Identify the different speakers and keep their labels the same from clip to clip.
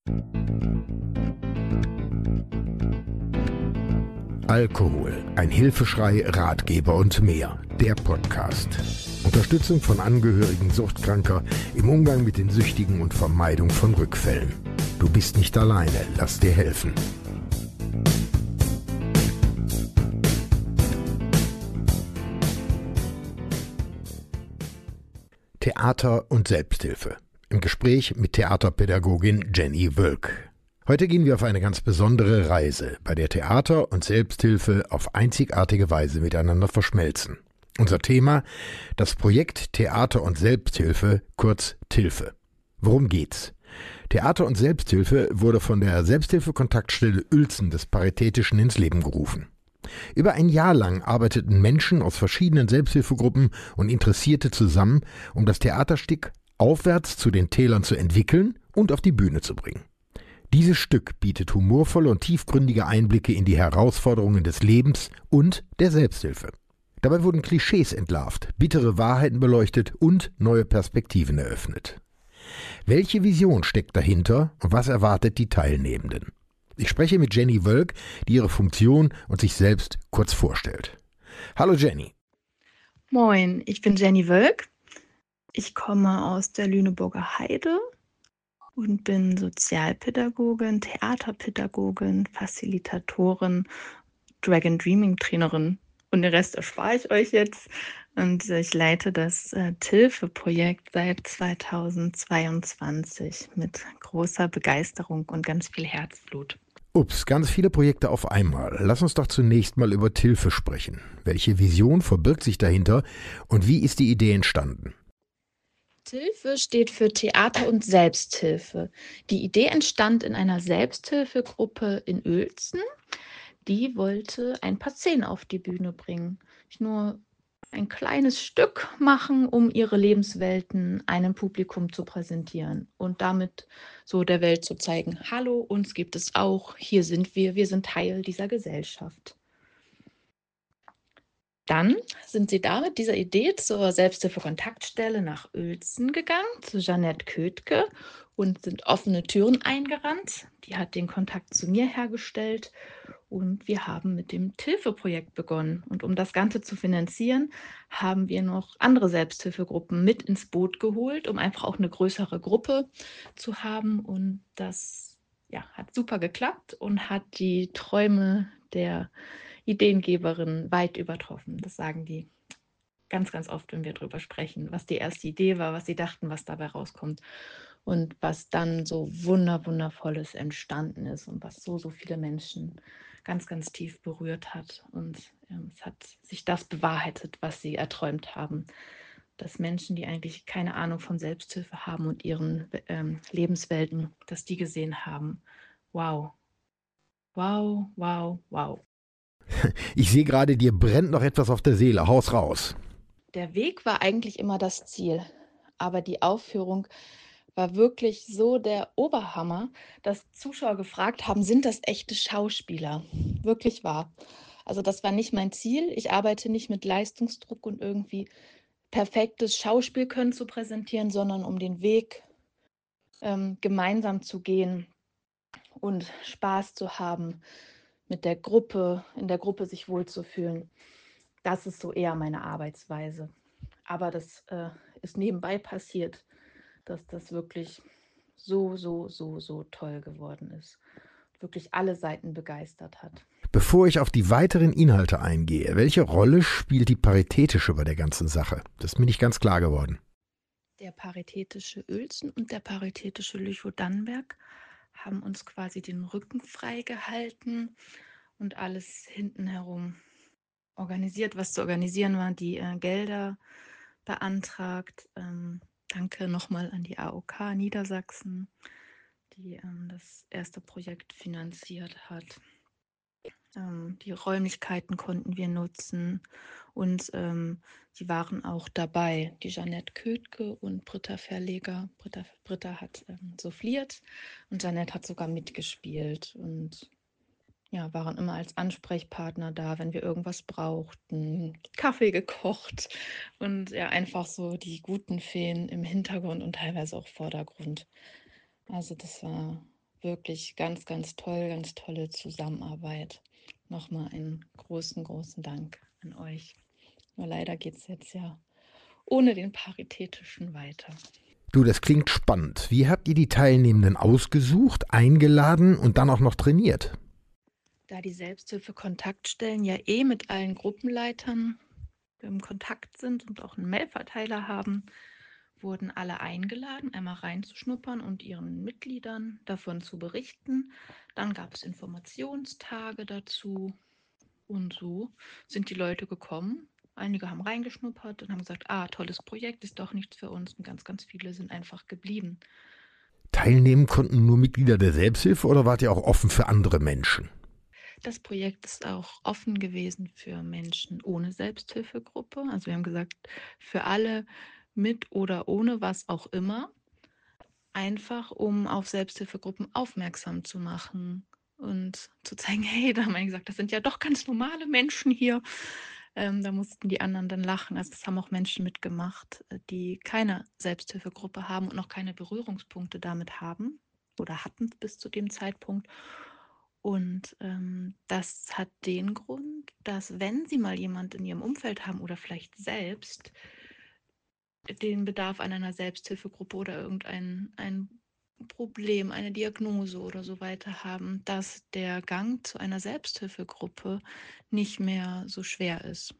Speaker 1: Alkohol, ein Hilfeschrei, Ratgeber und mehr. Der Podcast. Unterstützung von Angehörigen Suchtkranker im Umgang mit den Süchtigen und Vermeidung von Rückfällen. Du bist nicht alleine, lass dir helfen. Theater und Selbsthilfe. Im Gespräch mit Theaterpädagogin Jenny Wölk. Heute gehen wir auf eine ganz besondere Reise, bei der Theater und Selbsthilfe auf einzigartige Weise miteinander verschmelzen. Unser Thema: das Projekt Theater und Selbsthilfe, kurz TILFE. Worum geht's? Theater und Selbsthilfe wurde von der Selbsthilfekontaktstelle Uelzen des Paritätischen ins Leben gerufen. Über ein Jahr lang arbeiteten Menschen aus verschiedenen Selbsthilfegruppen und Interessierte zusammen, um das Theaterstück aufwärts zu den Tälern zu entwickeln und auf die Bühne zu bringen. Dieses Stück bietet humorvolle und tiefgründige Einblicke in die Herausforderungen des Lebens und der Selbsthilfe. Dabei wurden Klischees entlarvt, bittere Wahrheiten beleuchtet und neue Perspektiven eröffnet. Welche Vision steckt dahinter und was erwartet die Teilnehmenden? Ich spreche mit Jenny Wölk, die ihre Funktion und sich selbst kurz vorstellt. Hallo Jenny.
Speaker 2: Moin, ich bin Jenny Wölk. Ich komme aus der Lüneburger Heide und bin Sozialpädagogin, Theaterpädagogin, Facilitatorin, Dragon Dreaming Trainerin. Und den Rest erspare ich euch jetzt. Und ich leite das TILFE-Projekt seit 2022 mit großer Begeisterung und ganz viel Herzblut.
Speaker 1: Ups, ganz viele Projekte auf einmal. Lass uns doch zunächst mal über TILFE sprechen. Welche Vision verbirgt sich dahinter und wie ist die Idee entstanden?
Speaker 2: TILFE steht für Theater und Selbsthilfe. Die Idee entstand in einer Selbsthilfegruppe in Uelzen. Die wollte ein paar Szenen auf die Bühne bringen. Nicht nur ein kleines Stück machen, um ihre Lebenswelten einem Publikum zu präsentieren und damit so der Welt zu zeigen: Hallo, uns gibt es auch, hier sind wir sind Teil dieser Gesellschaft. Dann sind sie da mit dieser Idee zur Selbsthilfe-Kontaktstelle nach Uelzen gegangen, zu Jeanette Ködke, und sind offene Türen eingerannt. Die hat den Kontakt zu mir hergestellt und wir haben mit dem TILFE-Projekt begonnen. Und um das Ganze zu finanzieren, haben wir noch andere Selbsthilfegruppen mit ins Boot geholt, um einfach auch eine größere Gruppe zu haben. Und das hat super geklappt und hat die Träume der Ideengeberin weit übertroffen. Das sagen die ganz, ganz oft, wenn wir darüber sprechen, was die erste Idee war, was sie dachten, was dabei rauskommt und was dann so Wundervolles entstanden ist und was so viele Menschen ganz, ganz tief berührt hat. Und es hat sich das bewahrheitet, was sie erträumt haben, dass Menschen, die eigentlich keine Ahnung von Selbsthilfe haben und ihren Lebenswelten, dass die gesehen haben: wow, wow, wow, wow.
Speaker 1: Ich sehe gerade, dir brennt noch etwas auf der Seele. Haus raus.
Speaker 2: Der Weg war eigentlich immer das Ziel, aber die Aufführung war wirklich so der Oberhammer, dass Zuschauer gefragt haben: sind das echte Schauspieler? Wirklich wahr. Also das war nicht mein Ziel. Ich arbeite nicht mit Leistungsdruck und irgendwie perfektes Schauspielkönnen zu präsentieren, sondern um den Weg gemeinsam zu gehen und Spaß zu haben, mit der Gruppe, in der Gruppe sich wohlzufühlen. Das ist so eher meine Arbeitsweise. Aber das ist nebenbei passiert, dass das wirklich so toll geworden ist. Wirklich alle Seiten begeistert hat.
Speaker 1: Bevor ich auf die weiteren Inhalte eingehe, welche Rolle spielt die Paritätische bei der ganzen Sache? Das ist mir nicht ganz klar geworden.
Speaker 2: Der Paritätische Uelzen und der Paritätische Lüchow-Dannenberg haben uns quasi den Rücken frei gehalten und alles hinten herum organisiert, was zu organisieren war, die Gelder beantragt. Danke nochmal an die AOK Niedersachsen, die das erste Projekt finanziert hat. Die Räumlichkeiten konnten wir nutzen und sie waren auch dabei, die Jeanette Ködke und Britta Verleger. Britta hat souffliert und Jeanette hat sogar mitgespielt und waren immer als Ansprechpartner da, wenn wir irgendwas brauchten, Kaffee gekocht und einfach so die guten Feen im Hintergrund und teilweise auch Vordergrund. Also das war wirklich ganz, ganz toll, ganz tolle Zusammenarbeit. Nochmal einen großen, großen Dank an euch. Nur leider geht es jetzt ja ohne den Paritätischen weiter.
Speaker 1: Du, das klingt spannend. Wie habt ihr die Teilnehmenden ausgesucht, eingeladen und dann auch noch trainiert?
Speaker 2: Da die Selbsthilfe-Kontaktstellen ja mit allen Gruppenleitern im Kontakt sind und auch einen Mailverteiler haben, wurden alle eingeladen, einmal reinzuschnuppern und ihren Mitgliedern davon zu berichten. Dann gab es Informationstage dazu und so sind die Leute gekommen. Einige haben reingeschnuppert und haben gesagt, tolles Projekt, ist doch nichts für uns. Und ganz, ganz viele sind einfach geblieben.
Speaker 1: Teilnehmen konnten nur Mitglieder der Selbsthilfe oder wart ihr auch offen für andere Menschen?
Speaker 2: Das Projekt ist auch offen gewesen für Menschen ohne Selbsthilfegruppe. Also wir haben gesagt, für alle mit oder ohne was auch immer, einfach um auf Selbsthilfegruppen aufmerksam zu machen und zu zeigen, hey, da haben wir gesagt, das sind ja doch ganz normale Menschen hier. Da mussten die anderen dann lachen. Also das haben auch Menschen mitgemacht, die keine Selbsthilfegruppe haben und noch keine Berührungspunkte damit haben oder hatten bis zu dem Zeitpunkt. Und das hat den Grund, dass wenn Sie mal jemand in Ihrem Umfeld haben oder vielleicht selbst den Bedarf an einer Selbsthilfegruppe oder ein Problem, eine Diagnose oder so weiter haben, dass der Gang zu einer Selbsthilfegruppe nicht mehr so schwer ist.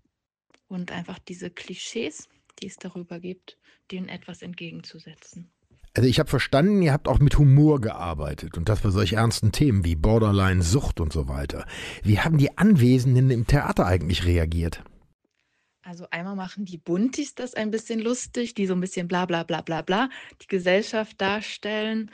Speaker 2: Und einfach diese Klischees, die es darüber gibt, denen etwas entgegenzusetzen.
Speaker 1: Also ich habe verstanden, ihr habt auch mit Humor gearbeitet und das bei solch ernsten Themen wie Borderline, Sucht und so weiter. Wie haben die Anwesenden im Theater eigentlich reagiert?
Speaker 2: Also einmal machen die Buntis das ein bisschen lustig, die so ein bisschen bla bla bla bla bla die Gesellschaft darstellen.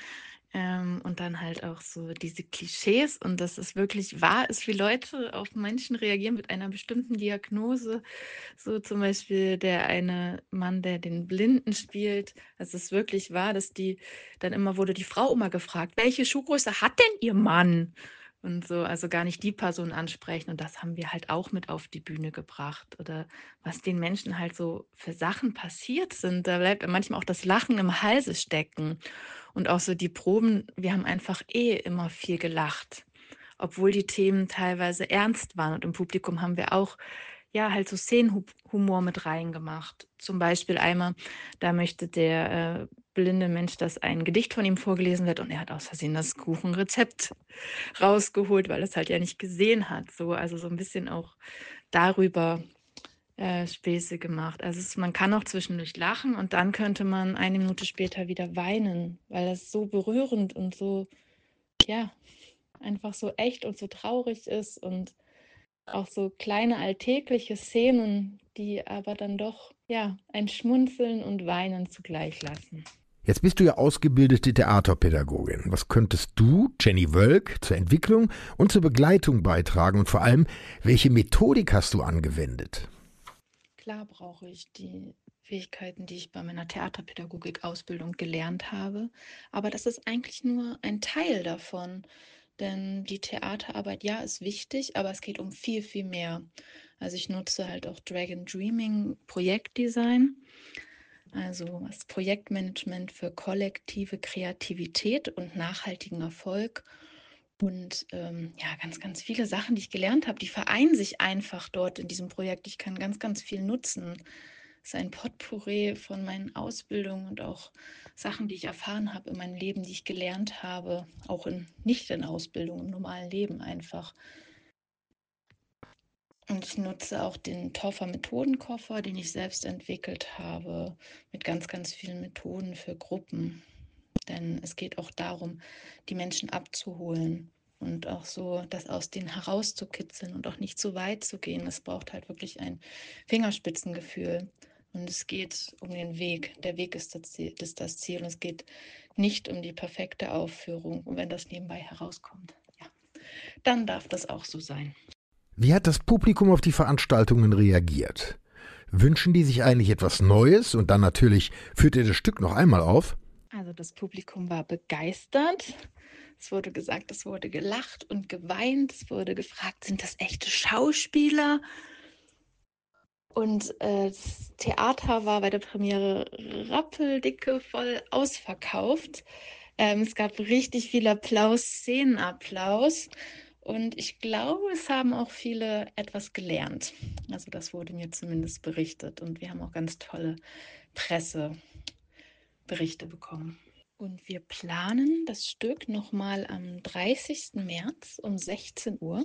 Speaker 2: Und dann halt auch so diese Klischees und dass es wirklich wahr ist, wie Leute auf Menschen reagieren mit einer bestimmten Diagnose. So zum Beispiel der eine Mann, der den Blinden spielt. Es ist wirklich wahr, dass dann immer wurde die Frau immer gefragt, welche Schuhgröße hat denn ihr Mann? Und so, also gar nicht die Person ansprechen. Und das haben wir halt auch mit auf die Bühne gebracht. Oder was den Menschen halt so für Sachen passiert sind. Da bleibt manchmal auch das Lachen im Halse stecken. Und auch so die Proben, wir haben einfach immer viel gelacht, obwohl die Themen teilweise ernst waren. Und im Publikum haben wir auch halt so Szenenhumor mit reingemacht. Zum Beispiel einmal, da möchte der blinde Mensch, dass ein Gedicht von ihm vorgelesen wird und er hat aus Versehen das Kuchenrezept rausgeholt, weil er es halt ja nicht gesehen hat. So, also so ein bisschen auch darüber Späße gemacht. Also man kann auch zwischendurch lachen und dann könnte man eine Minute später wieder weinen, weil das so berührend und so, ja, einfach so echt und so traurig ist und auch so kleine alltägliche Szenen, die aber dann doch, ein Schmunzeln und Weinen zugleich lassen.
Speaker 1: Jetzt bist du ja ausgebildete Theaterpädagogin. Was könntest du, Jenny Wölk, zur Entwicklung und zur Begleitung beitragen und vor allem, welche Methodik hast du angewendet?
Speaker 2: Klar brauche ich die Fähigkeiten, die ich bei meiner Theaterpädagogik-Ausbildung gelernt habe, aber das ist eigentlich nur ein Teil davon. Denn die Theaterarbeit, ja, ist wichtig, aber es geht um viel, viel mehr. Also ich nutze halt auch Dragon Dreaming Projektdesign, also das Projektmanagement für kollektive Kreativität und nachhaltigen Erfolg. Und ganz, ganz viele Sachen, die ich gelernt habe, die vereinen sich einfach dort in diesem Projekt. Ich kann ganz, ganz viel nutzen. Es ist ein Potpourri von meinen Ausbildungen und auch Sachen, die ich erfahren habe in meinem Leben, die ich gelernt habe, auch nicht in Ausbildung, im normalen Leben einfach. Und ich nutze auch den Toffer Methodenkoffer, den ich selbst entwickelt habe, mit ganz, ganz vielen Methoden für Gruppen. Denn es geht auch darum, die Menschen abzuholen und auch so das aus denen herauszukitzeln und auch nicht zu weit zu gehen. Es braucht halt wirklich ein Fingerspitzengefühl. Und es geht um den Weg. Der Weg ist das Ziel. Und es geht nicht um die perfekte Aufführung. Und wenn das nebenbei herauskommt, ja, dann darf das auch so sein.
Speaker 1: Wie hat das Publikum auf die Veranstaltungen reagiert? Wünschen die sich eigentlich etwas Neues und dann natürlich führt ihr das Stück noch einmal auf?
Speaker 2: Also das Publikum war begeistert. Es wurde gesagt, es wurde gelacht und geweint. Es wurde gefragt, sind das echte Schauspieler? Und das Theater war bei der Premiere rappeldicke voll ausverkauft. Es gab richtig viel Applaus, Szenenapplaus. Und ich glaube, es haben auch viele etwas gelernt. Also das wurde mir zumindest berichtet. Und wir haben auch ganz tolle Presseberichte bekommen. Und wir planen das Stück nochmal am 30. März um 16 Uhr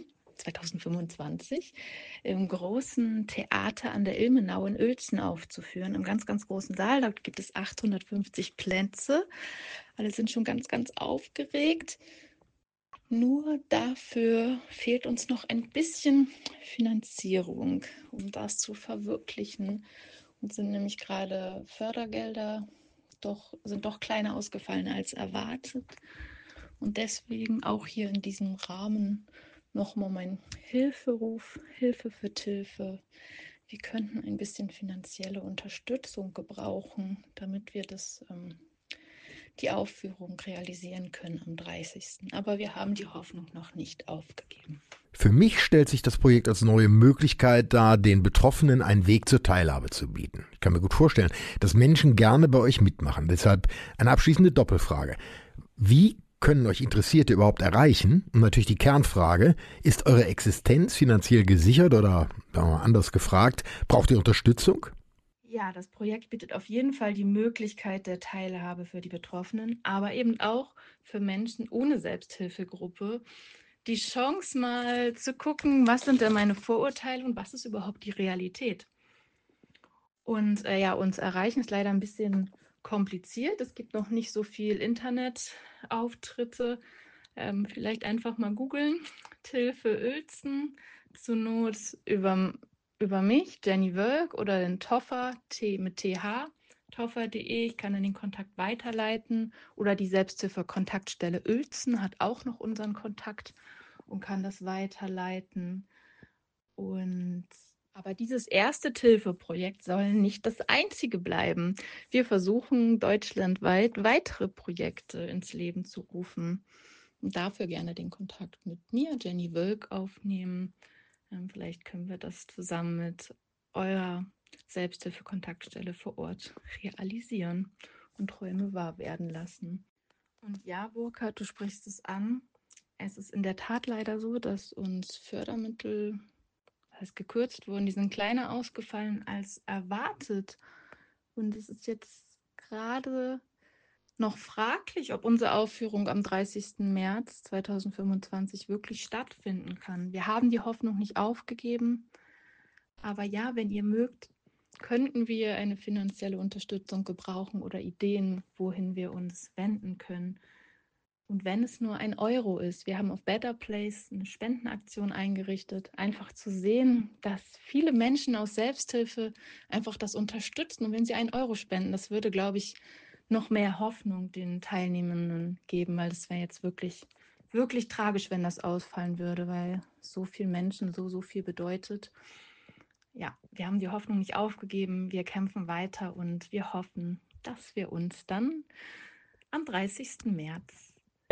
Speaker 2: 2025 im großen Theater an der Ilmenau in Uelzen aufzuführen, im ganz, ganz großen Saal. Da gibt es 850 Plätze. Alle sind schon ganz, ganz aufgeregt. Nur dafür fehlt uns noch ein bisschen Finanzierung, um das zu verwirklichen. Und sind nämlich gerade Fördergelder sind doch kleiner ausgefallen als erwartet. Und deswegen auch hier in diesem Rahmen nochmal mein Hilferuf, Hilfe für Tilfe. Wir könnten ein bisschen finanzielle Unterstützung gebrauchen, damit wir die Aufführung realisieren können am 30. Aber wir haben die Hoffnung noch nicht aufgegeben.
Speaker 1: Für mich stellt sich das Projekt als neue Möglichkeit dar, den Betroffenen einen Weg zur Teilhabe zu bieten. Ich kann mir gut vorstellen, dass Menschen gerne bei euch mitmachen. Deshalb eine abschließende Doppelfrage. Wie können euch Interessierte überhaupt erreichen? Und natürlich die Kernfrage, ist eure Existenz finanziell gesichert oder, anders gefragt, braucht ihr Unterstützung?
Speaker 2: Ja, das Projekt bietet auf jeden Fall die Möglichkeit der Teilhabe für die Betroffenen, aber eben auch für Menschen ohne Selbsthilfegruppe, die Chance mal zu gucken, was sind denn meine Vorurteile und was ist überhaupt die Realität. Und ja, uns erreichen ist leider ein bisschen kompliziert. Es gibt noch nicht so viel Internetauftritte. Vielleicht einfach mal googeln. Tilfe Uelzen, zur Not über mich, Jenny Wölk, oder den Toffer, mit TH, toffer.de. Ich kann dann den Kontakt weiterleiten. Oder die Selbsthilfe-Kontaktstelle Uelzen hat auch noch unseren Kontakt und kann das weiterleiten. Aber dieses erste Tilfe-Projekt soll nicht das einzige bleiben. Wir versuchen deutschlandweit weitere Projekte ins Leben zu rufen und dafür gerne den Kontakt mit mir, Jenny Wölk, aufnehmen. Vielleicht können wir das zusammen mit eurer Selbsthilfe-Kontaktstelle vor Ort realisieren und Träume wahr werden lassen. Und ja, Burkhard, du sprichst es an. Es ist in der Tat leider so, dass uns Fördermittel gekürzt wurden. Die sind kleiner ausgefallen als erwartet. Und es ist jetzt gerade noch fraglich, ob unsere Aufführung am 30. März 2025 wirklich stattfinden kann. Wir haben die Hoffnung nicht aufgegeben. Aber ja, wenn ihr mögt, könnten wir eine finanzielle Unterstützung gebrauchen oder Ideen, wohin wir uns wenden können. Und wenn es nur 1 € ist, wir haben auf Better Place eine Spendenaktion eingerichtet, einfach zu sehen, dass viele Menschen aus Selbsthilfe einfach das unterstützen. Und wenn sie 1 € spenden, das würde, glaube ich, noch mehr Hoffnung den Teilnehmenden geben, weil es wäre jetzt wirklich, wirklich tragisch, wenn das ausfallen würde, weil so viel Menschen so viel bedeutet. Ja, wir haben die Hoffnung nicht aufgegeben, wir kämpfen weiter und wir hoffen, dass wir uns dann am 30. März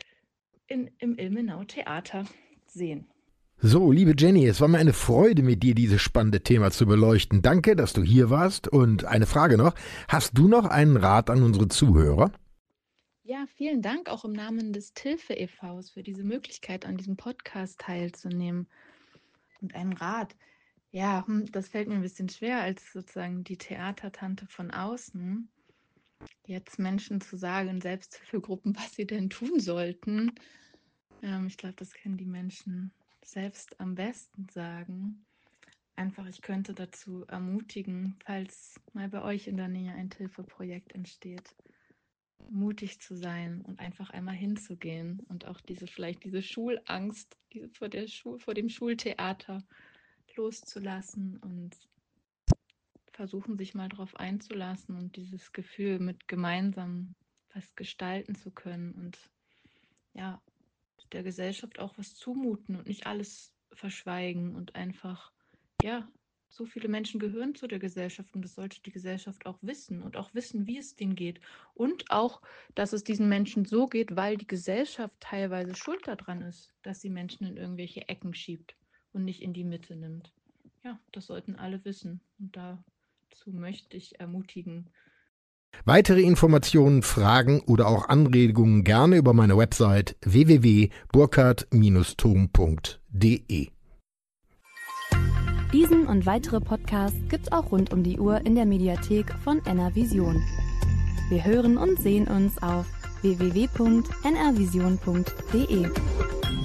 Speaker 2: im Ilmenau Theater sehen.
Speaker 1: So, liebe Jenny, es war mir eine Freude, mit dir dieses spannende Thema zu beleuchten. Danke, dass du hier warst. Und eine Frage noch. Hast du noch einen Rat an unsere Zuhörer?
Speaker 2: Ja, vielen Dank auch im Namen des Tilfe e.V.s für diese Möglichkeit, an diesem Podcast teilzunehmen. Und einen Rat. Ja, das fällt mir ein bisschen schwer, als sozusagen die Theatertante von außen, jetzt Menschen zu sagen in Selbsthilfegruppen, was sie denn tun sollten. Ich glaube, das können die Menschen selbst am besten sagen. Einfach, ich könnte dazu ermutigen, falls mal bei euch in der Nähe ein Hilfeprojekt entsteht, mutig zu sein und einfach einmal hinzugehen und auch vielleicht diese Schulangst vor dem Schultheater loszulassen und versuchen, sich mal darauf einzulassen und dieses Gefühl mit gemeinsam was gestalten zu können und ja, der Gesellschaft auch was zumuten und nicht alles verschweigen und einfach, ja, so viele Menschen gehören zu der Gesellschaft und das sollte die Gesellschaft auch wissen und auch wissen, wie es denen geht. Und auch, dass es diesen Menschen so geht, weil die Gesellschaft teilweise schuld daran ist, dass sie Menschen in irgendwelche Ecken schiebt und nicht in die Mitte nimmt. Ja, das sollten alle wissen. Und dazu möchte ich ermutigen,
Speaker 1: Weitere Informationen, Fragen oder auch Anregungen gerne über meine Website www.burkhard-thom.de.
Speaker 3: Diesen und weitere Podcasts gibt's auch rund um die Uhr in der Mediathek von NRVision. Wir hören und sehen uns auf www.nrvision.de.